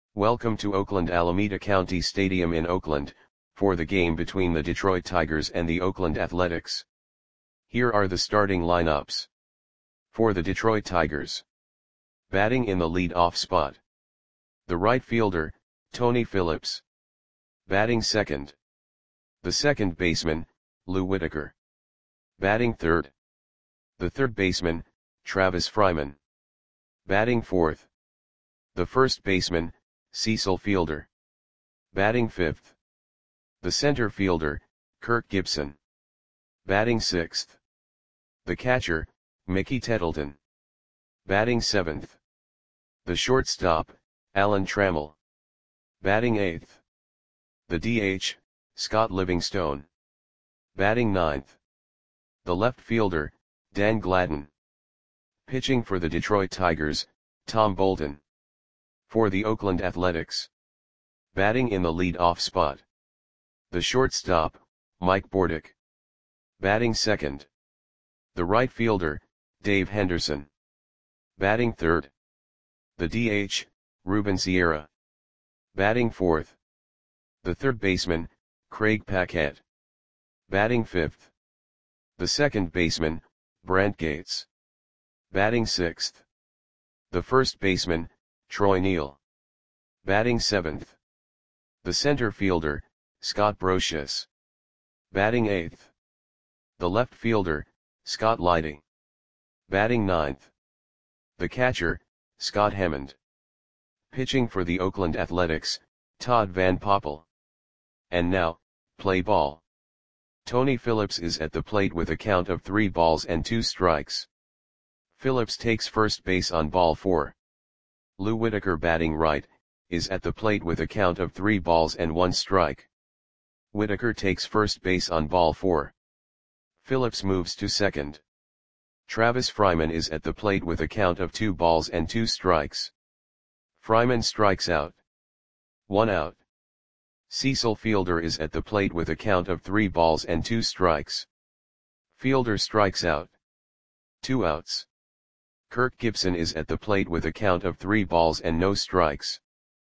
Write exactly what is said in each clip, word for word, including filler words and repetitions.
Welcome to Oakland Alameda County Stadium in Oakland, for the game between the Detroit Tigers and the Oakland Athletics. Here are the starting lineups. For the Detroit Tigers. Batting in the lead-off spot. The right fielder, Tony Phillips. Batting second. The second baseman, Lou Whitaker. Batting third. The third baseman, Travis Fryman. Batting fourth. The first baseman, Cecil Fielder. Batting fifth. The center fielder, Kirk Gibson. Batting sixth. The catcher, Mickey Tettleton. Batting seventh. The shortstop, Alan Trammell. Batting eighth. The D H, Scott Livingstone. Batting ninth. The left fielder, Dan Gladden. Pitching for the Detroit Tigers, Tom Bolton. For the Oakland Athletics. Batting in the lead-off spot. The shortstop, Mike Bordick. Batting second. The right fielder, Dave Henderson. Batting third. The D H, Ruben Sierra. Batting fourth. The third baseman, Craig Paquette. Batting fifth. The second baseman, Brant Gates. Batting sixth. The first baseman, Troy Neal. Batting seventh. The center fielder, Scott Brosius. Batting eighth. The left fielder, Scott Lighting. Batting ninth. The catcher, Scott Hammond. Pitching for the Oakland Athletics, Todd Van Poppel. And now, play ball. Tony Phillips is at the plate with a count of three balls and two strikes. Phillips takes first base on ball four. Lou Whitaker, batting right, is at the plate with a count of three balls and one strike. Whitaker takes first base on ball four. Phillips moves to second. Travis Fryman is at the plate with a count of two balls and two strikes. Fryman strikes out. One out. Cecil Fielder is at the plate with a count of three balls and two strikes. Fielder strikes out. Two outs. Kirk Gibson is at the plate with a count of three balls and no strikes.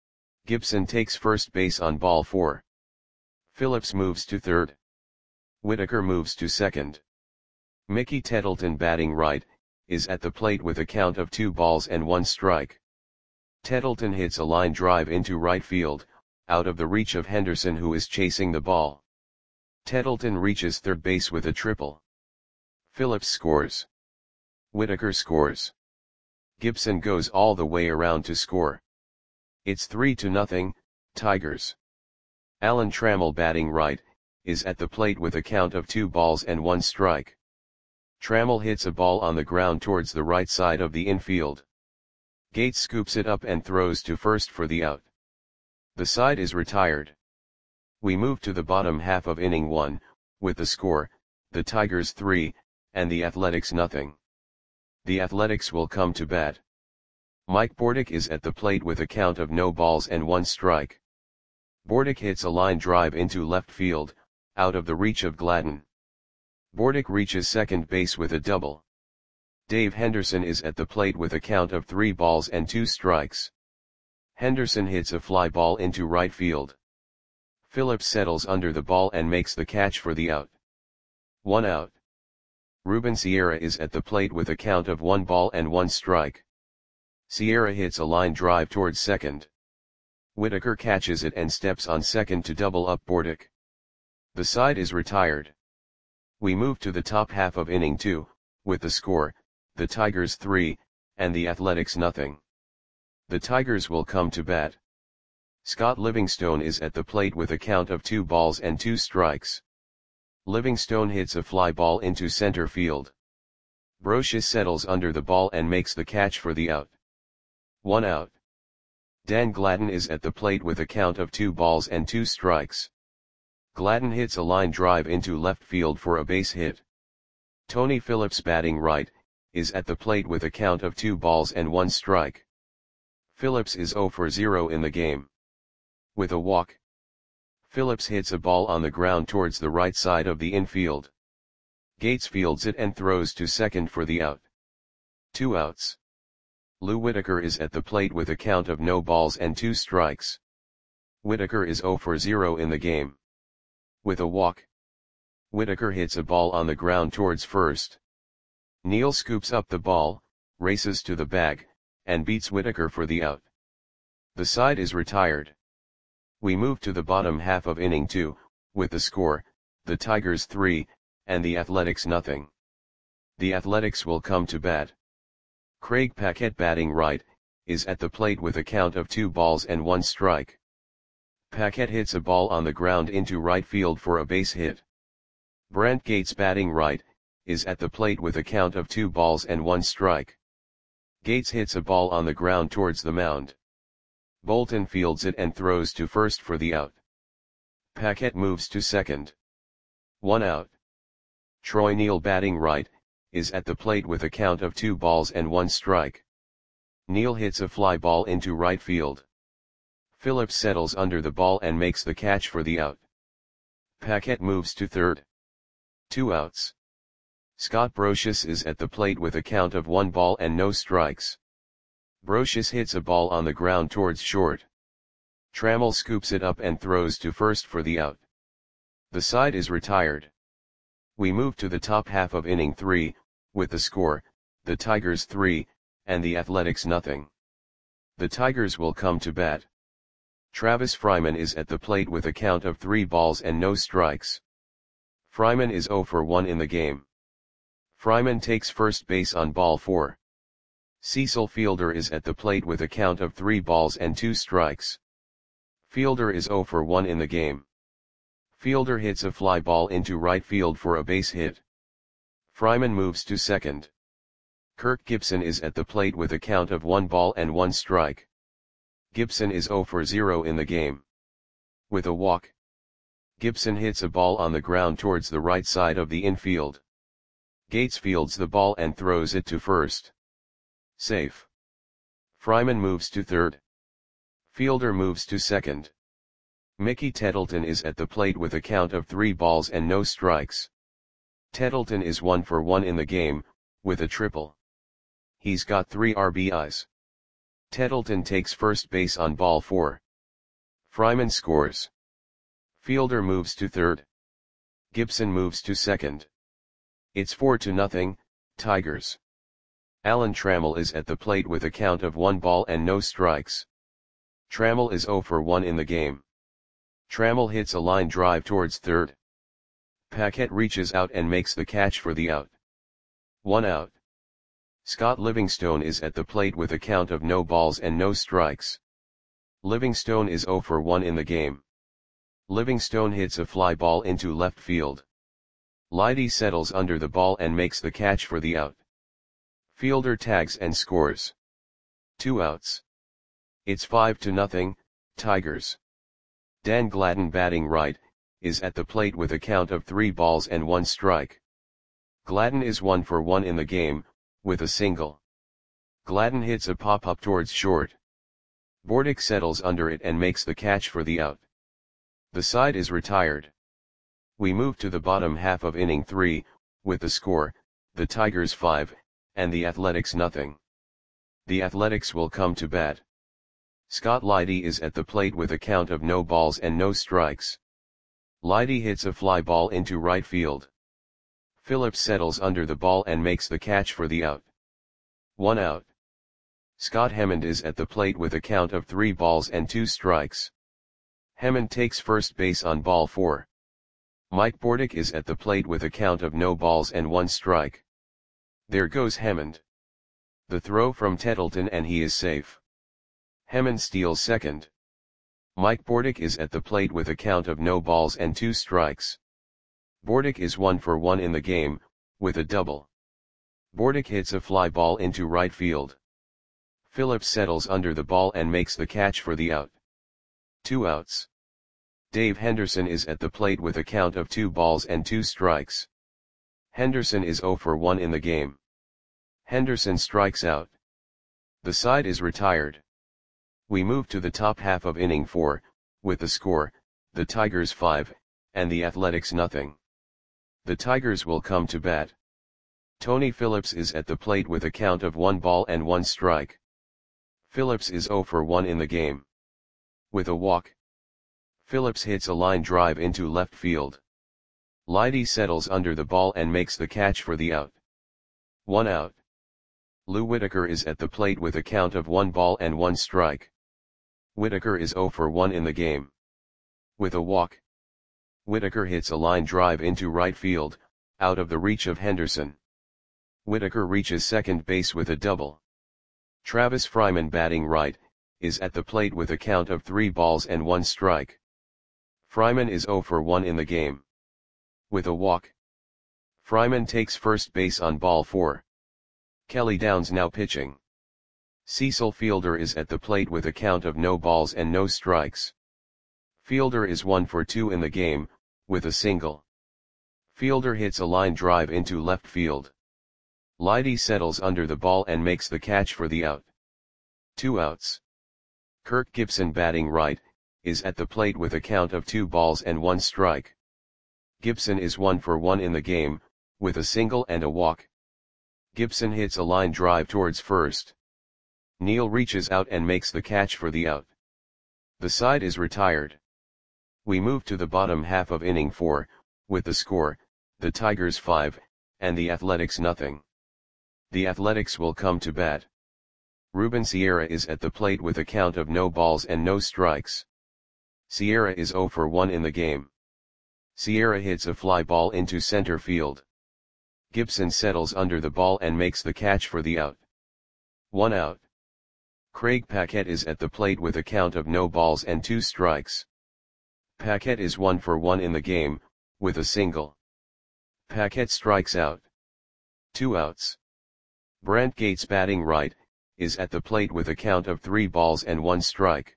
Gibson takes first base on ball four. Phillips moves to third. Whitaker moves to second. Mickey Tettleton, batting right, is at the plate with a count of two balls and one strike. Tettleton hits a line drive into right field, out of the reach of Henderson, who is chasing the ball. Tettleton reaches third base with a triple. Phillips scores. Whitaker scores. Gibson goes all the way around to score. It's three to nothing, Tigers. Alan Trammell, batting right, is at the plate with a count of two balls and one strike. Trammell hits a ball on the ground towards the right side of the infield. Gates scoops it up and throws to first for the out. The side is retired. We move to the bottom half of inning one, with the score, the Tigers three, and the Athletics nothing. The Athletics will come to bat. Mike Bordick is at the plate with a count of no balls and one strike. Bordick hits a line drive into left field, out of the reach of Gladden. Bordick reaches second base with a double. Dave Henderson is at the plate with a count of three balls and two strikes. Henderson hits a fly ball into right field. Phillips settles under the ball and makes the catch for the out. One out. Ruben Sierra is at the plate with a count of one ball and one strike. Sierra hits a line drive towards second. Whitaker catches it and steps on second to double up Bordick. The side is retired. We move to the top half of inning two, with the score, the Tigers three, and the Athletics nothing. The Tigers will come to bat. Scott Livingstone is at the plate with a count of two balls and two strikes. Livingstone hits a fly ball into center field. Brosius settles under the ball and makes the catch for the out. One out. Dan Gladden is at the plate with a count of two balls and two strikes. Gladden hits a line drive into left field for a base hit. Tony Phillips, batting right, is at the plate with a count of two balls and one strike. Phillips is zero for zero in the game. With a walk. Phillips hits a ball on the ground towards the right side of the infield. Gates fields it and throws to second for the out. Two outs. Lou Whitaker is at the plate with a count of no balls and two strikes. Whitaker is zero for zero in the game. With a walk, Whitaker hits a ball on the ground towards first. Neal scoops up the ball, races to the bag, and beats Whitaker for the out. The side is retired. We move to the bottom half of inning two, with the score, the Tigers three, and the Athletics nothing. The Athletics will come to bat. Craig Paquette, batting right, is at the plate with a count of two balls and one strike. Paquette hits a ball on the ground into right field for a base hit. Brent Gates, batting right, is at the plate with a count of two balls and one strike. Gates hits a ball on the ground towards the mound. Bolton fields it and throws to first for the out. Paquette moves to second. One out. Troy Neal, batting right, is at the plate with a count of two balls and one strike. Neal hits a fly ball into right field. Phillips settles under the ball and makes the catch for the out. Paquette moves to third. Two outs. Scott Brosius is at the plate with a count of one ball and no strikes. Brosius hits a ball on the ground towards short. Trammell scoops it up and throws to first for the out. The side is retired. We move to the top half of inning three, with the score, the Tigers three, and the Athletics nothing. The Tigers will come to bat. Travis Fryman is at the plate with a count of three balls and no strikes. Fryman is zero for one in the game. Fryman takes first base on ball four. Cecil Fielder is at the plate with a count of three balls and two strikes. Fielder is zero for one in the game. Fielder hits a fly ball into right field for a base hit. Fryman moves to second. Kirk Gibson is at the plate with a count of one ball and one strike. Gibson is zero for zero in the game. With a walk, Gibson hits a ball on the ground towards the right side of the infield. Gates fields the ball and throws it to first. Safe. Fryman moves to third. Fielder moves to second. Mickey Tettleton is at the plate with a count of three balls and no strikes. Tettleton is one for one in the game, with a triple. He's got three R B Is. Tettleton takes first base on ball four. Fryman scores. Fielder moves to third. Gibson moves to second. It's four to nothing, Tigers. Alan Trammell is at the plate with a count of one ball and no strikes. Trammell is zero for one in the game. Trammell hits a line drive towards third. Paquette reaches out and makes the catch for the out. One out. Scott Livingstone is at the plate with a count of no balls and no strikes. Livingstone is zero for one in the game. Livingstone hits a fly ball into left field. Leidy settles under the ball and makes the catch for the out. Fielder tags and scores. Two outs. It's five to nothing, Tigers. Dan Gladden, batting right, is at the plate with a count of three balls and one strike. Gladden is one for one in the game, with a single. Gladden hits a pop-up towards short. Bordick settles under it and makes the catch for the out. The side is retired. We move to the bottom half of inning three, with the score, the Tigers five, and the Athletics nothing. The Athletics will come to bat. Scott Leidy is at the plate with a count of no balls and no strikes. Leidy hits a fly ball into right field. Phillips settles under the ball and makes the catch for the out. One out. Scott Hemmond is at the plate with a count of three balls and two strikes. Hemmond takes first base on ball four. Mike Bordick is at the plate with a count of no balls and one strike. There goes Hemmond. The throw from Tettleton and he is safe. Hemmond steals second. Mike Bordick is at the plate with a count of no balls and two strikes. Bordick is one for one in the game, with a double. Bordick hits a fly ball into right field. Phillips settles under the ball and makes the catch for the out. Two outs. Dave Henderson is at the plate with a count of two balls and two strikes. Henderson is zero for one in the game. Henderson strikes out. The side is retired. We move to the top half of inning four, with the score, the Tigers five, and the Athletics nothing. The Tigers will come to bat. Tony Phillips is at the plate with a count of one ball and one strike. Phillips is zero for one in the game. With a walk, Phillips hits a line drive into left field. Leidy settles under the ball and makes the catch for the out. One out. Lou Whitaker is at the plate with a count of one ball and one strike. Whitaker is zero for one in the game. With a walk, Whitaker hits a line drive into right field, out of the reach of Henderson. Whitaker reaches second base with a double. Travis Fryman, batting right, is at the plate with a count of three balls and one strike. Fryman is zero for one in the game. With a walk, Fryman takes first base on ball four. Kelly Downs now pitching. Cecil Fielder is at the plate with a count of no balls and no strikes. Fielder is one for two in the game, with a single. Fielder hits a line drive into left field. Leidy settles under the ball and makes the catch for the out. Two outs. Kirk Gibson, batting right, is at the plate with a count of two balls and one strike. Gibson is one for one in the game, with a single and a walk. Gibson hits a line drive towards first. Neal reaches out and makes the catch for the out. The side is retired. We move to the bottom half of inning four, with the score, the Tigers five, and the Athletics nothing. The Athletics will come to bat. Ruben Sierra is at the plate with a count of no balls and no strikes. Sierra is zero for one in the game. Sierra hits a fly ball into center field. Gibson settles under the ball and makes the catch for the out. One out. Craig Paquette is at the plate with a count of no balls and two strikes. Paquette is one for one in the game, with a single. Paquette strikes out. Two outs. Brent Gates, batting right, is at the plate with a count of three balls and one strike.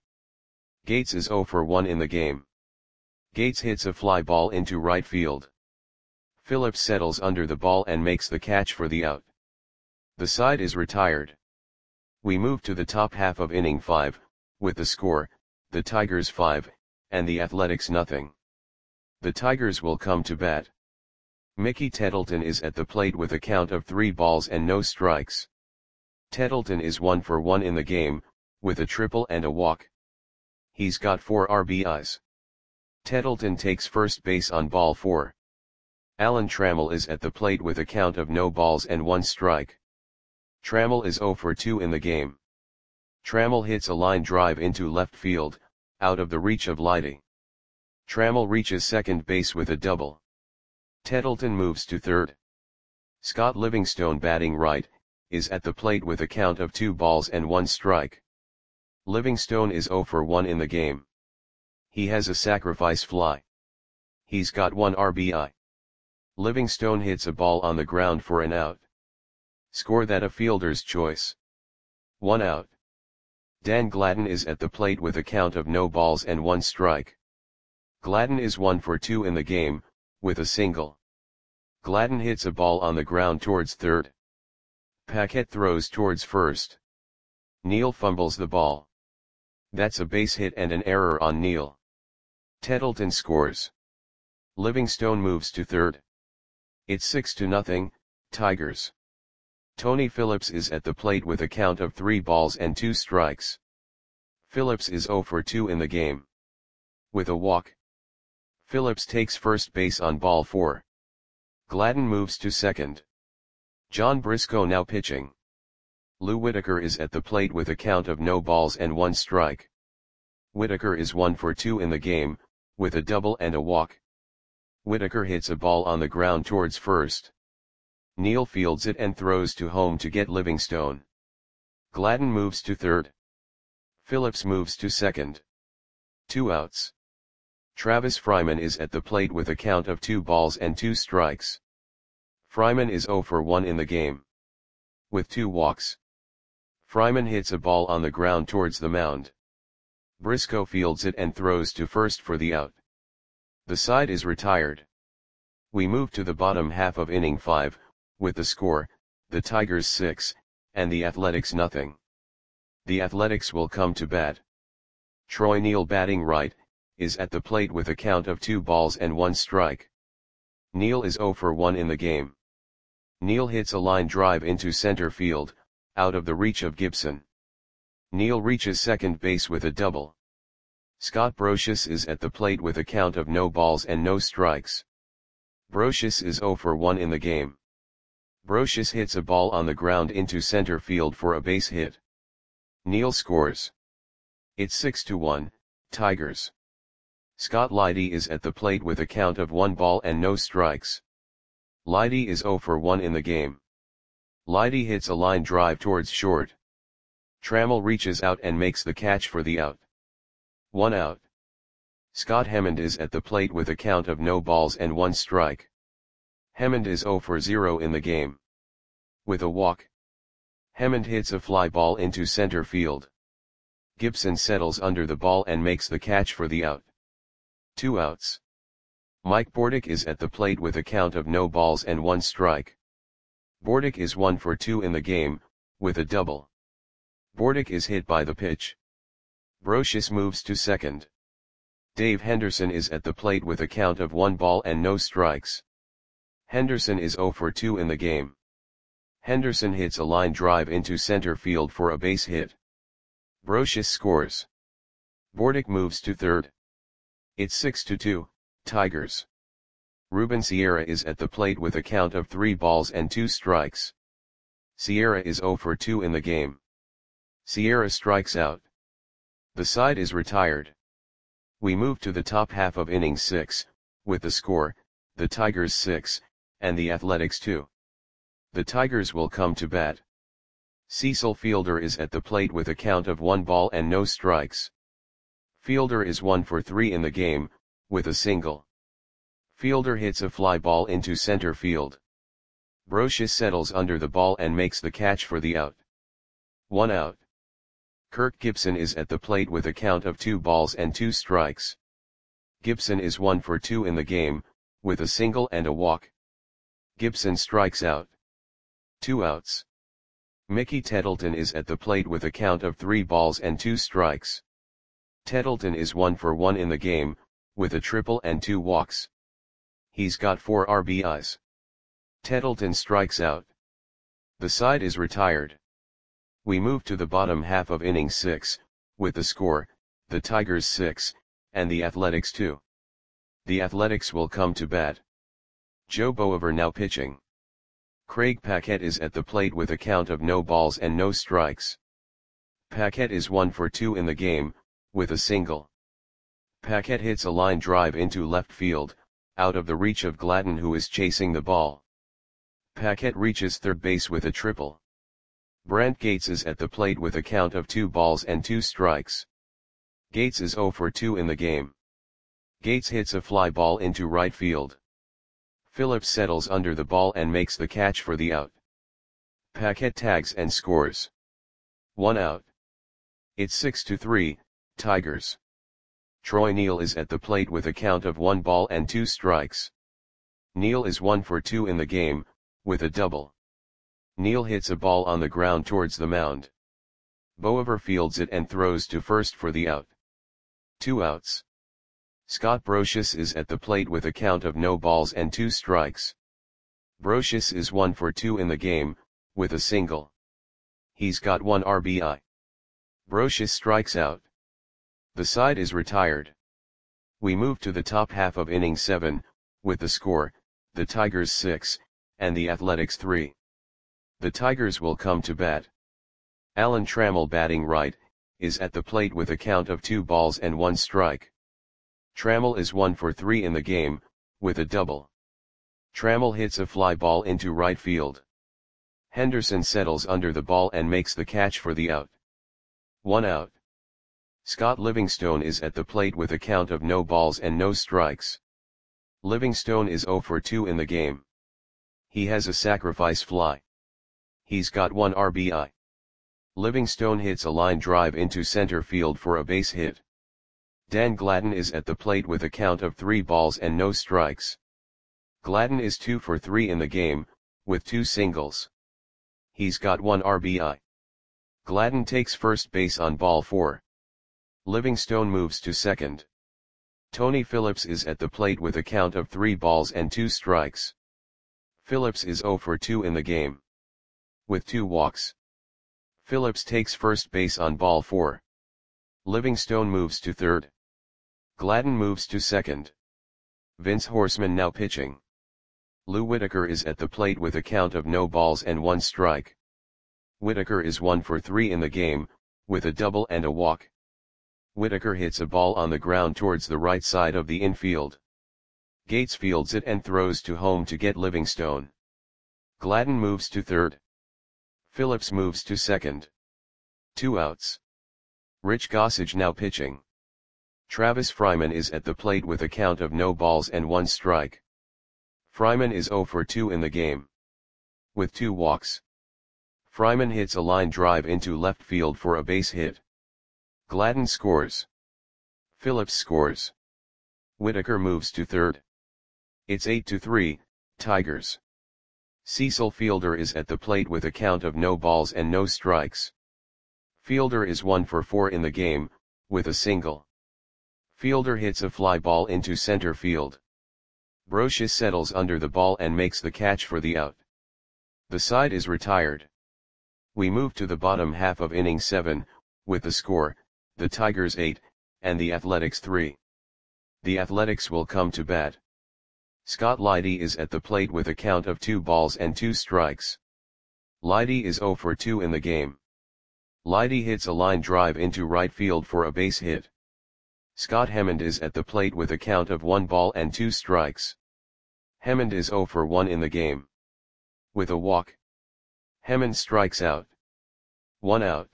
Gates is zero for one in the game. Gates hits a fly ball into right field. Phillips settles under the ball and makes the catch for the out. The side is retired. We move to the top half of inning five, with the score, the Tigers five, and the Athletics nothing. The Tigers will come to bat. Mickey Tettleton is at the plate with a count of three balls and no strikes. Tettleton is one for one in the game, with a triple and a walk. He's got four R B Is. Tettleton takes first base on ball four. Alan Trammell is at the plate with a count of no balls and one strike. Trammell is zero for two in the game. Trammell hits a line drive into left field, out of the reach of Leidy. Trammell reaches second base with a double. Tettleton moves to third. Scott Livingstone, batting right, is at the plate with a count of two balls and one strike. Livingstone is zero for one in the game. He has a sacrifice fly. He's got one R B I. Livingstone hits a ball on the ground for an out. Score that a fielder's choice. One out. Dan Gladden is at the plate with a count of no balls and one strike. Gladden is one for two in the game, with a single. Gladden hits a ball on the ground towards third. Paquette throws towards first. Neal fumbles the ball. That's a base hit and an error on Neal. Tettleton scores. Livingstone moves to third. It's six to nothing, Tigers. Tony Phillips is at the plate with a count of three balls and two strikes. Phillips is zero for two in the game. With a walk, Phillips takes first base on ball four. Gladden moves to second. John Briscoe now pitching. Lou Whitaker is at the plate with a count of no balls and one strike. Whitaker is one for two in the game, with a double and a walk. Whitaker hits a ball on the ground towards first. Neal fields it and throws to home to get Livingstone. Gladden moves to third. Phillips moves to second. Two outs. Travis Fryman is at the plate with a count of two balls and two strikes. Fryman is zero for one in the game. With two walks, Fryman hits a ball on the ground towards the mound. Briscoe fields it and throws to first for the out. The side is retired. We move to the bottom half of inning five, with the score, the Tigers six, and the Athletics nothing. The Athletics will come to bat. Troy Neal, batting right, is at the plate with a count of two balls and one strike. Neal is zero for one in the game. Neal hits a line drive into center field, out of the reach of Gibson. Neil reaches second base with a double. Scott Brosius is at the plate with a count of no balls and no strikes. Brosius is zero for one in the game. Brosius hits a ball on the ground into center field for a base hit. Neil scores. It's six to one, Tigers. Scott Leidy is at the plate with a count of one ball and no strikes. Leidy is zero for one in the game. Leidy hits a line drive towards short. Trammell reaches out and makes the catch for the out. One out. Scott Hemond is at the plate with a count of no balls and one strike. Hemond is zero for zero in the game. With a walk. Hemond hits a fly ball into center field. Gibson settles under the ball and makes the catch for the out. Two outs. Mike Bordick is at the plate with a count of no balls and one strike. Bordick is one for two in the game, with a double. Bordick is hit by the pitch. Brosius moves to second. Dave Henderson is at the plate with a count of one ball and no strikes. Henderson is zero for two in the game. Henderson hits a line drive into center field for a base hit. Brosius scores. Bordick moves to third. It's six to two, Tigers. Ruben Sierra is at the plate with a count of three balls and two strikes. Sierra is zero for two in the game. Sierra strikes out. The side is retired. We move to the top half of inning six, with the score, the Tigers six, and the Athletics two. The Tigers will come to bat. Cecil Fielder is at the plate with a count of one ball and no strikes. Fielder is one for three in the game, with a single. Fielder hits a fly ball into center field. Brosius settles under the ball and makes the catch for the out. One out. Kirk Gibson is at the plate with a count of two balls and two strikes. Gibson is one for two in the game, with a single and a walk. Gibson strikes out. Two outs. Mickey Tettleton is at the plate with a count of three balls and two strikes. Tettleton is one for one in the game, with a triple and two walks. He's got four R B Is. Tettleton strikes out. The side is retired. We move to the bottom half of inning six, with the score, the Tigers six, and the Athletics two. The Athletics will come to bat. Joe Boever now pitching. Craig Paquette is at the plate with a count of no balls and no strikes. Paquette is one for two in the game, with a single. Paquette hits a line drive into left field, out of the reach of Gladden who is chasing the ball. Paquette reaches third base with a triple. Brant Gates is at the plate with a count of two balls and two strikes. Gates is zero for two in the game. Gates hits a fly ball into right field. Phillips settles under the ball and makes the catch for the out. Paquette tags and scores. One out. It's six to three, Tigers. Troy Neal is at the plate with a count of one ball and two strikes. Neal is one for two in the game, with a double. Neal hits a ball on the ground towards the mound. Boever fields it and throws to first for the out. Two outs. Scott Brosius is at the plate with a count of no balls and two strikes. Brosius is one for two in the game, with a single. He's got one R B I. Brosius strikes out. The side is retired. We move to the top half of inning seven, with the score, the Tigers six, and the Athletics three. The Tigers will come to bat. Alan Trammell batting right, is at the plate with a count of two balls and one strike. Trammell is one for three in the game, with a double. Trammell hits a fly ball into right field. Henderson settles under the ball and makes the catch for the out. One out. Scott Livingstone is at the plate with a count of no balls and no strikes. Livingstone is zero for two in the game. He has a sacrifice fly. He's got one R B I. Livingstone hits a line drive into center field for a base hit. Dan Gladden is at the plate with a count of three balls and no strikes. Gladden is two for three in the game, with two singles. He's got one R B I. Gladden takes first base on ball four. Livingstone moves to second. Tony Phillips is at the plate with a count of three balls and two strikes. Phillips is zero for two in the game, with two walks. Phillips takes first base on ball four. Livingstone moves to third. Gladden moves to second. Vince Horseman now pitching. Lou Whitaker is at the plate with a count of no balls and one strike. Whitaker is one for three in the game, with a double and a walk. Whitaker hits a ball on the ground towards the right side of the infield. Gates fields it and throws to home to get Livingstone. Gladden moves to third. Phillips moves to second. Two outs. Rich Gossage now pitching. Travis Fryman is at the plate with a count of no balls and one strike. Fryman is zero for two in the game. With two walks. Fryman hits a line drive into left field for a base hit. Gladden scores. Phillips scores. Whitaker moves to third. It's eight to three, Tigers. Cecil Fielder is at the plate with a count of no balls and no strikes. Fielder is one for four in the game, with a single. Fielder hits a fly ball into center field. Brocious settles under the ball and makes the catch for the out. The side is retired. We move to the bottom half of inning seven, with the score, the Tigers eight, and the Athletics three. The Athletics will come to bat. Scott Leidy is at the plate with a count of two balls and two strikes. Leidy is zero for two in the game. Leidy hits a line drive into right field for a base hit. Scott Hemmond is at the plate with a count of one ball and two strikes. Hemmond is zero for one in the game. With a walk. Hemmond strikes out. One out.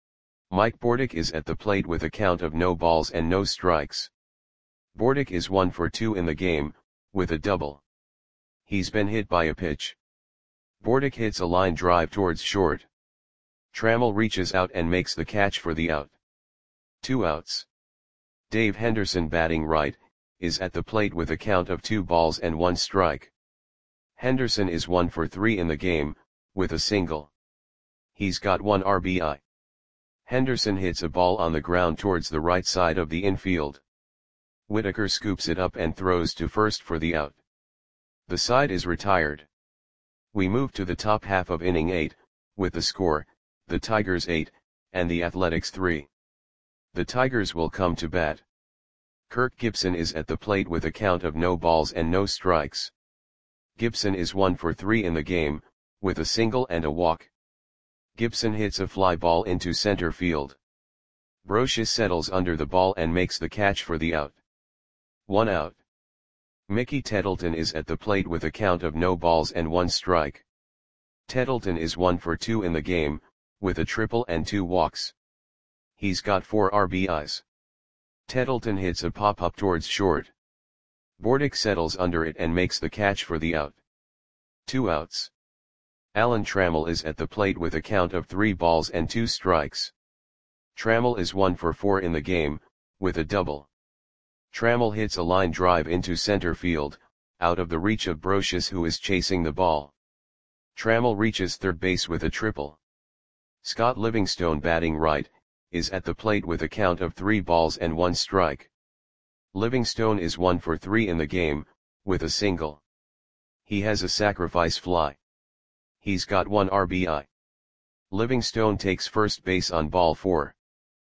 Mike Bordick is at the plate with a count of no balls and no strikes. Bordick is one for two in the game, with a double. He's been hit by a pitch. Bordick hits a line drive towards short. Trammell reaches out and makes the catch for the out. Two outs. Dave Henderson, batting right, is at the plate with a count of two balls and one strike. Henderson is one for three in the game, with a single. He's got one R B I. Henderson hits a ball on the ground towards the right side of the infield. Whitaker scoops it up and throws to first for the out. The side is retired. We move to the top half of inning eight, with the score, the Tigers eight, and the Athletics three. The Tigers will come to bat. Kirk Gibson is at the plate with a count of no balls and no strikes. Gibson is one for three in the game, with a single and a walk. Gibson hits a fly ball into center field. Brocious settles under the ball and makes the catch for the out. One out. Mickey Tettleton is at the plate with a count of no balls and one strike. Tettleton is one for two in the game, with a triple and two walks. He's got four R B Is. Tettleton hits a pop-up towards short. Bordick settles under it and makes the catch for the out. Two outs. Alan Trammell is at the plate with a count of three balls and two strikes. Trammell is one for four in the game, with a double. Trammell hits a line drive into center field, out of the reach of Brocious, who is chasing the ball. Trammell reaches third base with a triple. Scott Livingstone, batting right, is at the plate with a count of three balls and one strike. Livingstone is one for three in the game, with a single. He has a sacrifice fly. He's got one R B I. Livingstone takes first base on ball four.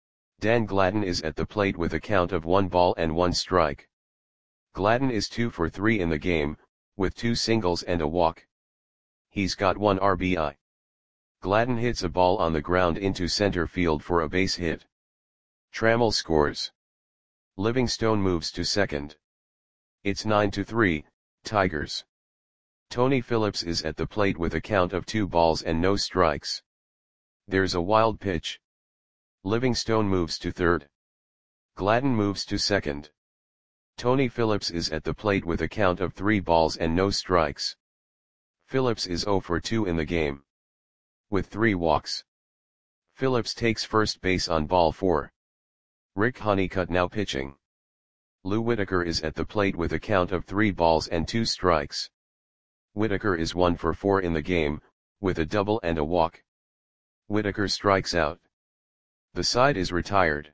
Dan Gladden is at the plate with a count of one ball and one strike. Gladden is two for three in the game, with two singles and a walk. He's got one R B I. Gladden hits a ball on the ground into center field for a base hit. Trammell scores. Livingstone moves to second. It's nine to three, Tigers. Tony Phillips is at the plate with a count of two balls and no strikes. There's a wild pitch. Livingstone moves to third. Gladden moves to second. Tony Phillips is at the plate with a count of three balls and no strikes. Phillips is zero for two in the game. With three walks. Phillips takes first base on ball four. Rick Honeycutt now pitching. Lou Whitaker is at the plate with a count of three balls and two strikes. Whitaker is one for four in the game, with a double and a walk. Whitaker strikes out. The side is retired.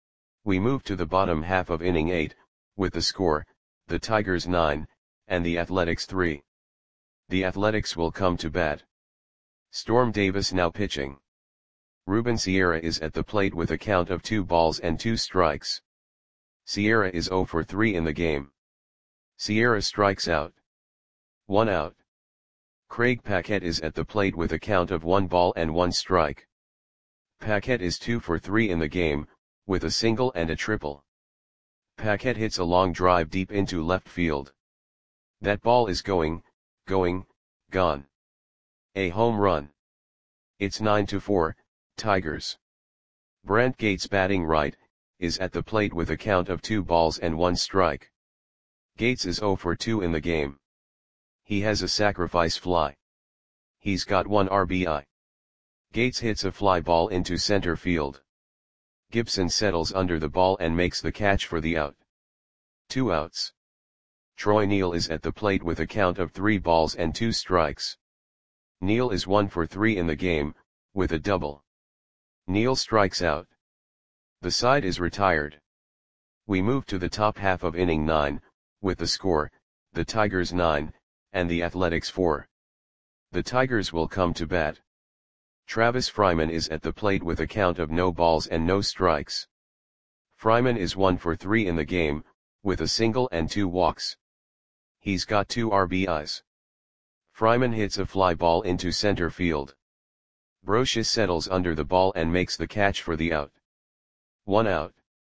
We move to the bottom half of inning eight, with the score, the Tigers nine, and the Athletics three. The Athletics will come to bat. Storm Davis now pitching. Ruben Sierra is at the plate with a count of two balls and two strikes. Sierra is zero for three in the game. Sierra strikes out. One out. Craig Paquette is at the plate with a count of one ball and one strike. Paquette is two for three in the game, with a single and a triple. Paquette hits a long drive deep into left field. That ball is going, going, gone. A home run. It's nine to four, Tigers. Brant Gates, batting right, is at the plate with a count of two balls and one strike. Gates is zero for two in the game. He has a sacrifice fly. He's got one R B I. Gates hits a fly ball into center field. Gibson settles under the ball and makes the catch for the out. Two outs. Troy Neal is at the plate with a count of three balls and two strikes. Neal is one for three in the game, with a double. Neal strikes out. The side is retired. We move to the top half of inning nine, with the score, the Tigers nine, and the Athletics four. The Tigers will come to bat. Travis Fryman is at the plate with a count of no balls and no strikes. Fryman is one for three in the game, with a single and two walks. He's got two R B Is. Fryman hits a fly ball into center field. Brosius settles under the ball and makes the catch for the out. One out.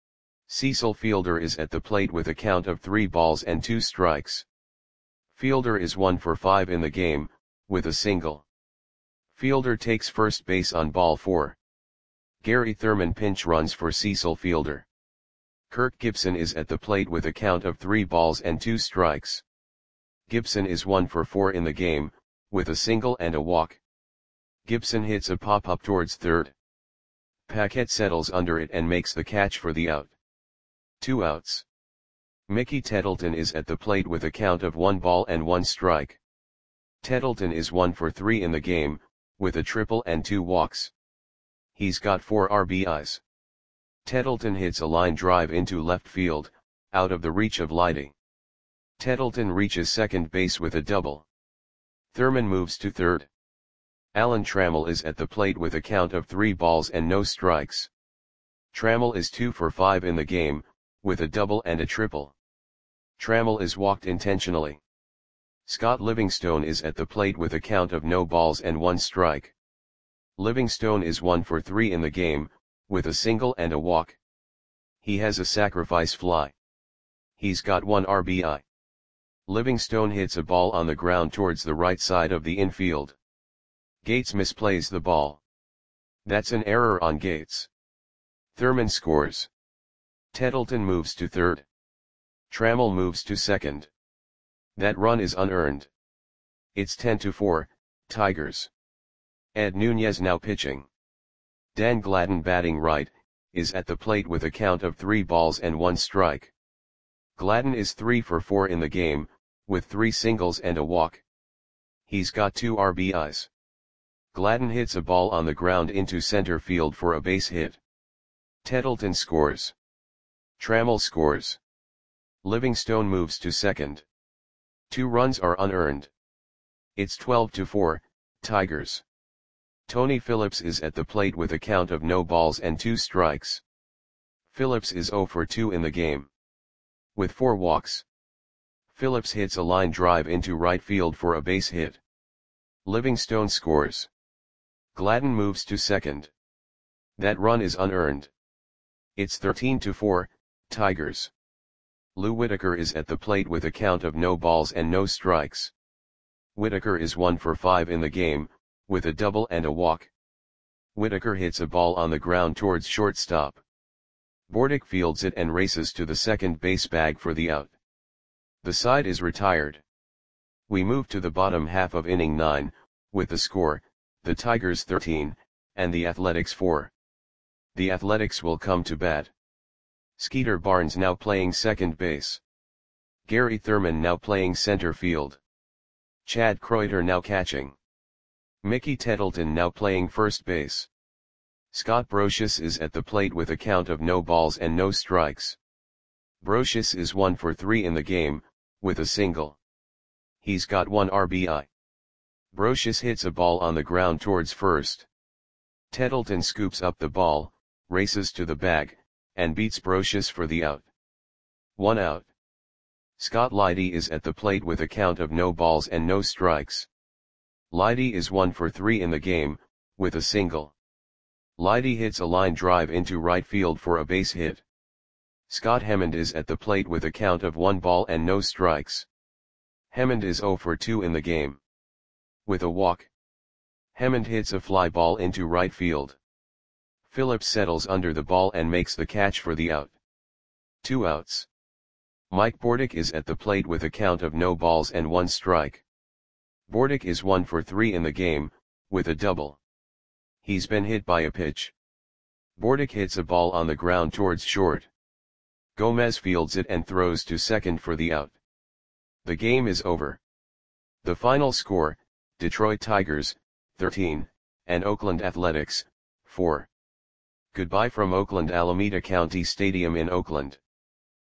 Cecil Fielder is at the plate with a count of three balls and two strikes. Fielder is one for five in the game, with a single. Fielder takes first base on ball four. Gary Thurman pinch runs for Cecil Fielder. Kirk Gibson is at the plate with a count of three balls and two strikes. Gibson is one for four in the game, with a single and a walk. Gibson hits a pop-up towards third. Paquette settles under it and makes the catch for the out. Two outs. Mickey Tettleton is at the plate with a count of one ball and one strike. Tettleton is one for three in the game, with a triple and two walks. He's got four R B Is. Tettleton hits a line drive into left field, out of the reach of Leidy. Tettleton reaches second base with a double. Thurman moves to third. Alan Trammell is at the plate with a count of three balls and no strikes. Trammell is two for five in the game, with a double and a triple. Trammell is walked intentionally. Scott Livingstone is at the plate with a count of no balls and one strike. Livingstone is one for three in the game, with a single and a walk. He has a sacrifice fly. He's got one R B I. Livingstone hits a ball on the ground towards the right side of the infield. Gates misplays the ball. That's an error on Gates. Thurman scores. Tettleton moves to third. Trammell moves to second. That run is unearned. It's ten to four, Tigers. Ed Nunez now pitching. Dan Gladden, batting right, is at the plate with a count of three balls and one strike. Gladden is three for four in the game, with three singles and a walk. He's got two R B Is. Gladden hits a ball on the ground into center field for a base hit. Tettleton scores. Trammell scores. Livingstone moves to second. Two runs are unearned. It's twelve to four, Tigers. Tony Phillips is at the plate with a count of no balls and two strikes. Phillips is zero for two in the game. With four walks. Phillips hits a line drive into right field for a base hit. Livingstone scores. Gladden moves to second. That run is unearned. It's thirteen to four, Tigers. Lou Whitaker is at the plate with a count of no balls and no strikes. Whitaker is one for five in the game, with a double and a walk. Whitaker hits a ball on the ground towards shortstop. Bordick fields it and races to the second base bag for the out. The side is retired. We move to the bottom half of inning nine, with the score, the Tigers thirteen, and the Athletics four. The Athletics will come to bat. Skeeter Barnes now playing second base. Gary Thurman now playing center field. Chad Kreuter now catching. Mickey Tettleton now playing first base. Scott Brosius is at the plate with a count of no balls and no strikes. Brosius is one for three in the game, with a single. He's got one R B I. Brosius hits a ball on the ground towards first. Tettleton scoops up the ball, races to the bag, and beats Brocious for the out. One out. Scott Leidy is at the plate with a count of no balls and no strikes. Leidy is one for three in the game, with a single. Leidy hits a line drive into right field for a base hit. Scott Hemond is at the plate with a count of one ball and no strikes. Hemond is zero for two in the game. With a walk. Hemond hits a fly ball into right field. Phillips settles under the ball and makes the catch for the out. Two outs. Mike Bordick is at the plate with a count of no balls and one strike. Bordick is one for three in the game, with a double. He's been hit by a pitch. Bordick hits a ball on the ground towards short. Gomez fields it and throws to second for the out. The game is over. The final score, Detroit Tigers, thirteen, and Oakland Athletics, four. Goodbye from Oakland Alameda County Stadium in Oakland.